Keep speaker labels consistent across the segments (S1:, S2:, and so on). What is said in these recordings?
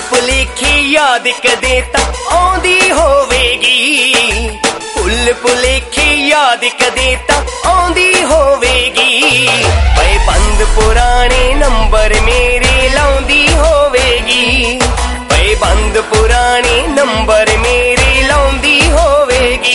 S1: भुलेखे याद कदे तां आउंदी होवेगी, भुल भुलेखे याद कदे तां आउंदी होवेगी। पए बंद पुराने नंबर मेरे लाउंदी होवेगी, पए बंद पुराने नंबर मेरे लाउंदी होवेगी।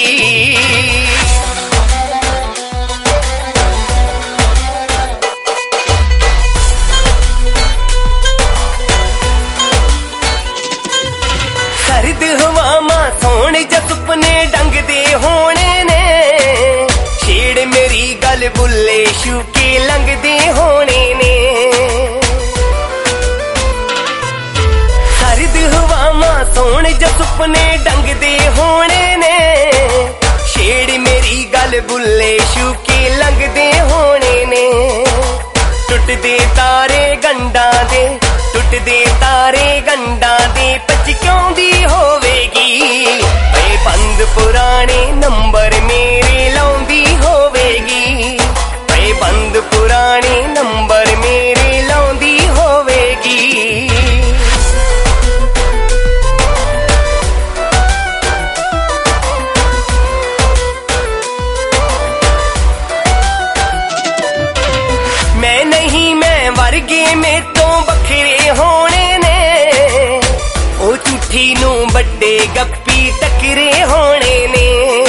S1: सर्द हवावां सोण ज सुपने डंगदे होने ने, छेड़ मेरी गल बुल्ले शूके लंघदे होने ने। सर्द हवावां सोण ज सुपने डंगदे होने ने, छेड़ मेरी गल बुल्ले शूके लंघदे होने ने। टुटदे तारे गंडा दे, टुटदे तारे गंडा दे पचक्योंदी होवेगी। पए बंद पुराने नंबर मेरे लाउंदी होवेगी, पए बंद पुराने नंबर मेरे लाउंदी होवेगी। मैं नहीं मैं वर्गे में तो बखरे होने ने, ओ झूठी नू बड़े गप्पी टकरे होने ने।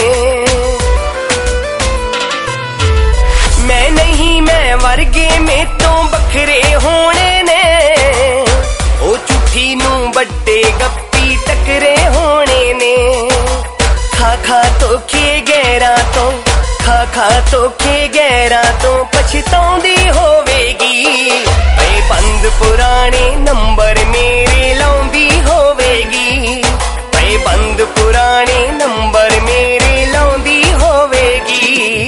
S1: मैं नहीं मैं वर्गे में तो बखरे होने ने, ओ झूठी नू बड़े गप्पी टकरे होने ने। खा खा तो खे गहरा तो, खा खा तो खे गहरा तो पछताउंदी होवेगी। पए बंद पुराने नंबर मेरे लाउंदी होवेगी, पए बंद पुराने नंबर मेरे लाउंदी होवेगी।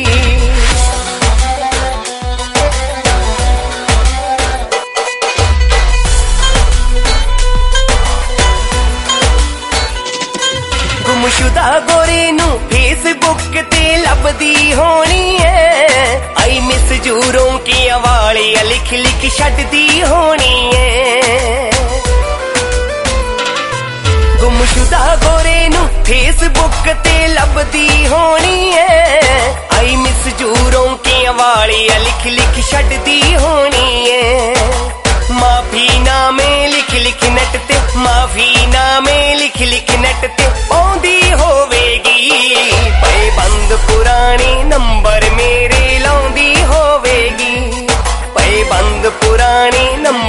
S1: गुमशुदा गोरे नू फेसबुक ते लभदी होनी है, आई मिस जूरों की वालियां लिख लिख छड्डदी होनी है। गुमशुदा गोरे नू फेसबुक ते लभदी होनी है, आई मिस जूरों की वालियां लिख लिख छड्डदी होनी है। माफी नामे लिख लिख नट ते, माफी नामे लिख लिख नट ते पाउंदी होवेगी। पए बंद पुराने नंबर मेरे लाउंदी होवेगी, पए बंद पुराने नंबर